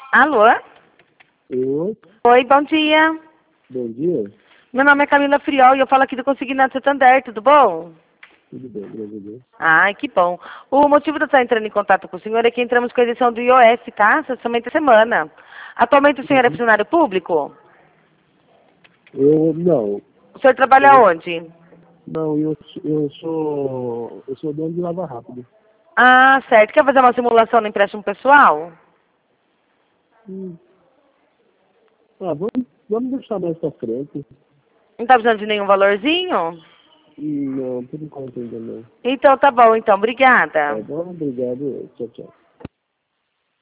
Alô? Oi, Oi, bom dia. bom dia. Meu nome é Camila Friol e eu falo aqui do Consignado Santander, tudo bom? Tudo bem, graças a Deus. Ai, que bom. O motivo de eu estar entrando em contato com o senhor é que entramos com a edição do iOS, tá? Somente a semana. Atualmente o senhor é Uhum. funcionário público? Eu não. O senhor trabalha Eu, onde? não, eu sou dono de Lava Rápido. Ah, certo. Quer fazer uma simulação no empréstimo pessoal? Hum. Vamos deixar mais pra frente. Não está precisando de nenhum valorzinho? Não, por enquanto ainda não. Então tá bom, então. Tá Obrigada. bom? Obrigado. Tchau, tchau.